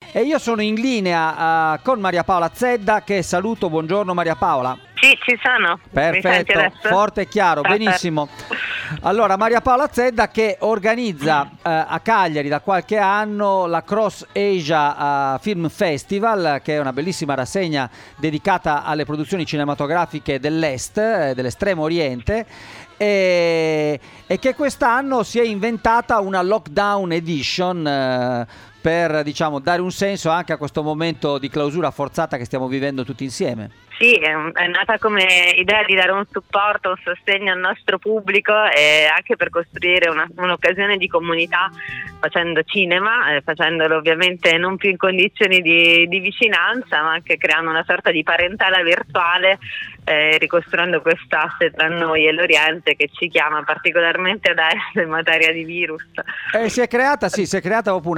e io sono in linea con Maria Paola Zedda, che saluto. Buongiorno Maria Paola. Sì, ci sono. Perfetto, forte e chiaro, benissimo. Allora, Maria Paola Zedda che organizza a Cagliari da qualche anno la Cross Asia Film Festival, che è una bellissima rassegna dedicata alle produzioni cinematografiche dell'Est, dell'Estremo Oriente, e che quest'anno si è inventata una Lockdown Edition per, diciamo, dare un senso anche a questo momento di clausura forzata che stiamo vivendo tutti insieme. Sì, è nata come idea di dare un supporto, un sostegno al nostro pubblico e anche per costruire un'occasione di comunità facendo cinema, facendolo ovviamente non più in condizioni di vicinanza, ma anche creando una sorta di parentela virtuale, ricostruendo quest'asse tra noi e l'Oriente che ci chiama particolarmente adesso in materia di virus. Si è creata proprio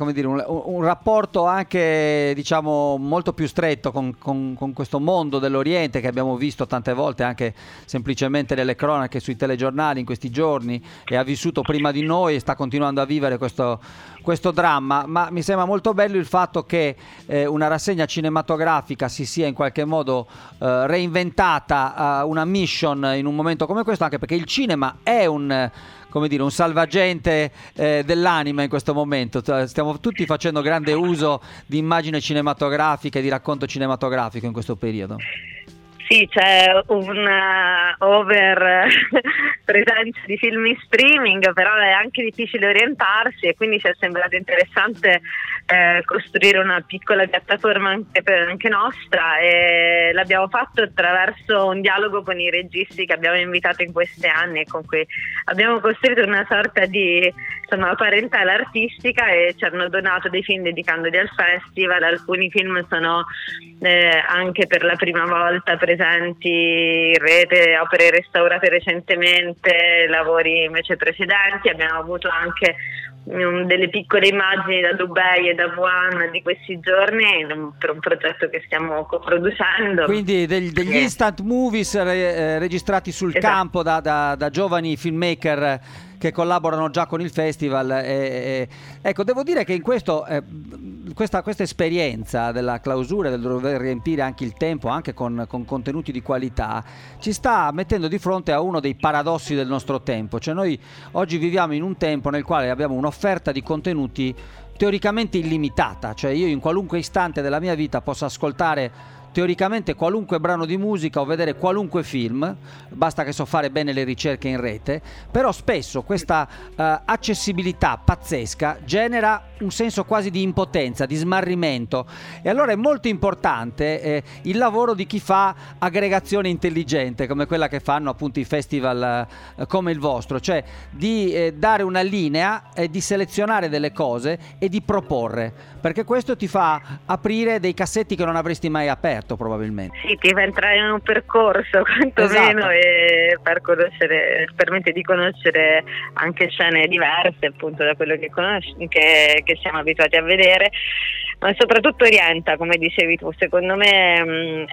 un rapporto anche, diciamo, molto più stretto con questo mondo dell'Oriente che abbiamo visto tante volte anche semplicemente nelle cronache sui telegiornali in questi giorni, e ha vissuto prima di noi e sta continuando a vivere questo dramma. Ma mi sembra molto bello il fatto che una rassegna cinematografica si sia in qualche modo reinventata una mission in un momento come questo, anche perché il cinema è un salvagente dell'anima in questo momento. Stiamo tutti facendo grande uso di immagine cinematografica e di racconto cinematografico in questo periodo. Sì, c'è una over presenza di film in streaming, però è anche difficile orientarsi e quindi ci è sembrato interessante costruire una piccola piattaforma anche nostra, e l'abbiamo fatto attraverso un dialogo con i registi che abbiamo invitato in questi anni e con cui abbiamo costruito una sorta di parentela artistica, e ci hanno donato dei film dedicandoli al festival. Alcuni film sono anche per la prima volta presenti in rete, opere restaurate recentemente, lavori invece precedenti. Abbiamo avuto anche delle piccole immagini da Dubai e da Wuhan di questi giorni per un progetto che stiamo coproducendo. Quindi degli instant movies registrati sul campo da giovani filmmaker che collaborano già con il festival. Ecco, devo dire che in questo questa esperienza della clausura, del dover riempire anche il tempo anche con contenuti di qualità, ci sta mettendo di fronte a uno dei paradossi del nostro tempo. Cioè, noi oggi viviamo in un tempo nel quale abbiamo un'offerta di contenuti teoricamente illimitata, cioè io in qualunque istante della mia vita posso ascoltare teoricamente qualunque brano di musica o vedere qualunque film, basta che so fare bene le ricerche in rete. Però spesso questa accessibilità pazzesca genera un senso quasi di impotenza, di smarrimento, e allora è molto importante il lavoro di chi fa aggregazione intelligente come quella che fanno appunto i festival come il vostro, cioè di dare una linea, di selezionare delle cose e di proporre, perché questo ti fa aprire dei cassetti che non avresti mai aperto probabilmente. Sì, ti fa entrare in un percorso quantomeno, esatto. E permette di conoscere anche scene diverse appunto da quello che siamo abituati a vedere, ma soprattutto orienta, come dicevi tu. Secondo me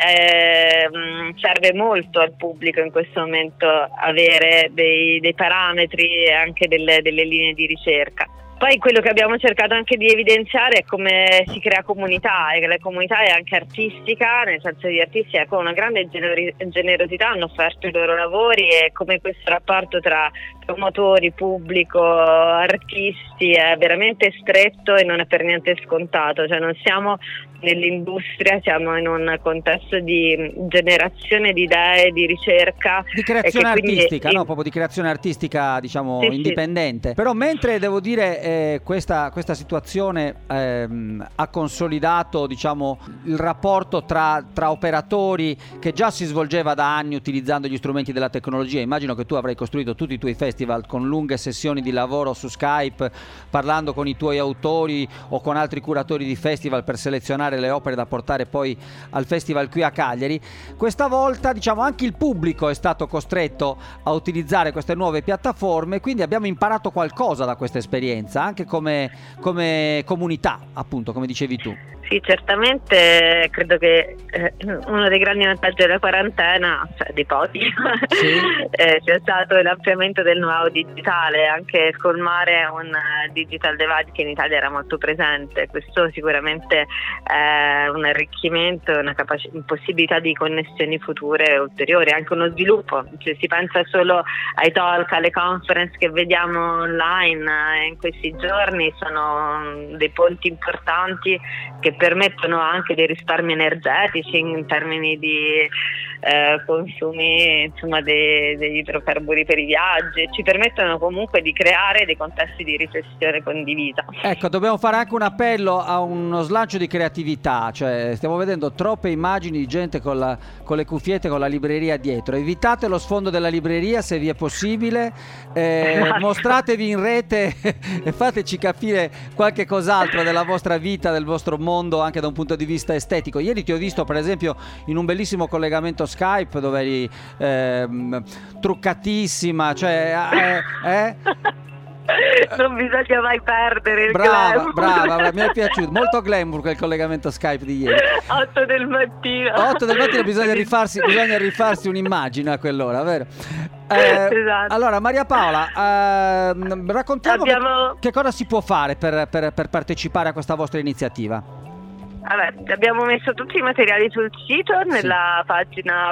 serve molto al pubblico in questo momento avere dei parametri e anche delle linee di ricerca. Poi quello che abbiamo cercato anche di evidenziare è come si crea comunità, e che la comunità è anche artistica, nel senso di artisti con una grande generosità hanno offerto i loro lavori, e come questo rapporto tra promotori, pubblico, artisti è veramente stretto e non è per niente scontato. Cioè non siamo nell'industria, siamo in un contesto di generazione di idee, di ricerca, di creazione artistica, no? Proprio di creazione artistica, diciamo, sì, indipendente. Sì. Però mentre devo dire questa situazione ha consolidato, diciamo, il rapporto tra operatori che già si svolgeva da anni utilizzando gli strumenti della tecnologia. Immagino che tu avrai costruito tutti i tuoi festival con lunghe sessioni di lavoro su Skype, parlando con i tuoi autori o con altri curatori di festival per selezionare le opere da portare poi al festival qui a Cagliari. Questa volta, diciamo, anche il pubblico è stato costretto a utilizzare queste nuove piattaforme, quindi abbiamo imparato qualcosa da questa esperienza, anche come comunità, appunto, come dicevi tu. Sì, certamente credo che uno dei grandi vantaggi della quarantena, cioè dei pochi, sì, sia stato l'ampliamento del know-how digitale, anche colmare un digital divide che in Italia era molto presente. Questo sicuramente è un arricchimento, una possibilità di connessioni future ulteriori, anche uno sviluppo. Cioè, si pensa solo ai talk, alle conference che vediamo online in questi giorni, sono dei ponti importanti che permettono anche dei risparmi energetici in termini di consumi, insomma, degli idrocarburi per i viaggi, ci permettono comunque di creare dei contesti di riflessione condivisa. Ecco, dobbiamo fare anche un appello a uno slancio di creatività, cioè stiamo vedendo troppe immagini di gente con le cuffiette, con la libreria dietro. Evitate lo sfondo della libreria se vi è possibile, mostratevi in rete e fateci capire qualche cos'altro della vostra vita, del vostro mondo, anche da un punto di vista estetico. Ieri ti ho visto per esempio in un bellissimo collegamento Skype dove eri truccatissima, cioè non bisogna mai perdere il brava, glamour. mi è piaciuto molto glamour quel collegamento Skype di ieri. 8 del mattino bisogna rifarsi un'immagine a quell'ora, vero? Esatto. Allora Maria Paola, raccontiamo che cosa si può fare per partecipare a questa vostra iniziativa. Abbiamo messo tutti i materiali sul sito, nella pagina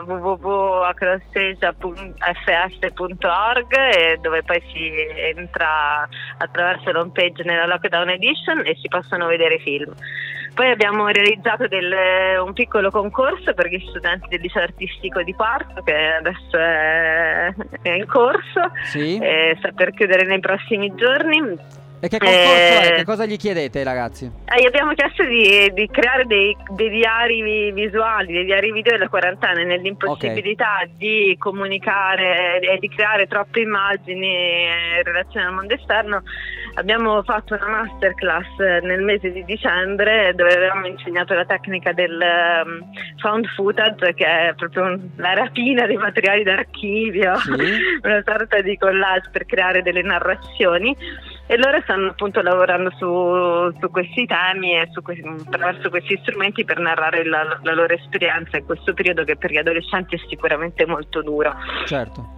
www.acrossage.fs.org, dove poi si entra attraverso l'home page nella Lockdown Edition e si possono vedere film. Poi abbiamo realizzato un piccolo concorso per gli studenti del liceo artistico di Quarto, che adesso è in corso, sta per chiudere nei prossimi giorni. E che concorso è? Che cosa gli chiedete ai ragazzi? Gli abbiamo chiesto di creare dei diari visuali, dei diari video della quarantena, nell'impossibilità di comunicare e di creare troppe immagini in relazione al mondo esterno. Abbiamo fatto una masterclass nel mese di dicembre dove avevamo insegnato la tecnica del found footage, che è proprio la rapina dei materiali d'archivio, una sorta di collage per creare delle narrazioni. E loro stanno appunto lavorando su questi temi e attraverso questi strumenti per narrare la loro esperienza in questo periodo che per gli adolescenti è sicuramente molto duro. Certo.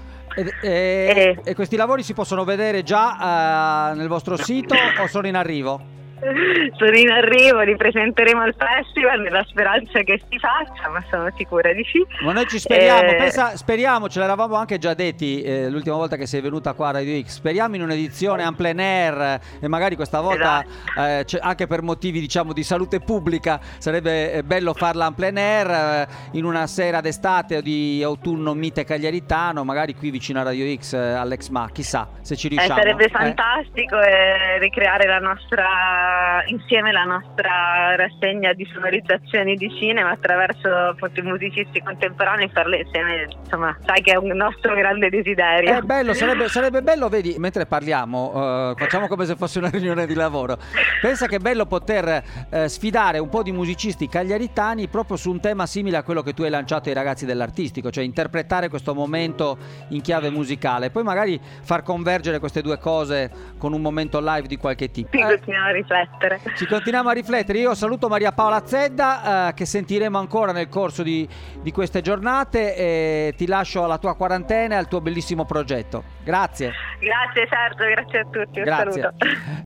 E questi lavori si possono vedere già nel vostro sito o sono in arrivo? Sono in arrivo, li presenteremo al festival nella speranza che si faccia, ma sono sicura di sì. Ma noi ci speriamo, speriamo, ce l'eravamo anche già detti l'ultima volta che sei venuta qua a Radio X, speriamo in un'edizione en plein air e magari questa volta anche per motivi diciamo di salute pubblica sarebbe bello farla en plein air in una sera d'estate o di autunno mite cagliaritano, magari qui vicino a Radio X all'Exma, chissà se ci riusciamo. Sarebbe fantastico ricreare insieme la nostra rassegna di sonorizzazioni di cinema attraverso appunto i musicisti contemporanei, farle insieme, insomma, sai che è un nostro grande desiderio. È bello, sarebbe bello, vedi, mentre parliamo, facciamo come se fosse una riunione di lavoro. Pensa che è bello poter sfidare un po' di musicisti cagliaritani proprio su un tema simile a quello che tu hai lanciato ai ragazzi dell'artistico, cioè interpretare questo momento in chiave musicale, poi magari far convergere queste due cose con un momento live di qualche tipo. Ci continuiamo a riflettere. Io saluto Maria Paola Zedda che sentiremo ancora nel corso di queste giornate e ti lascio alla tua quarantena e al tuo bellissimo progetto. Grazie Sergio, grazie a tutti, un saluto.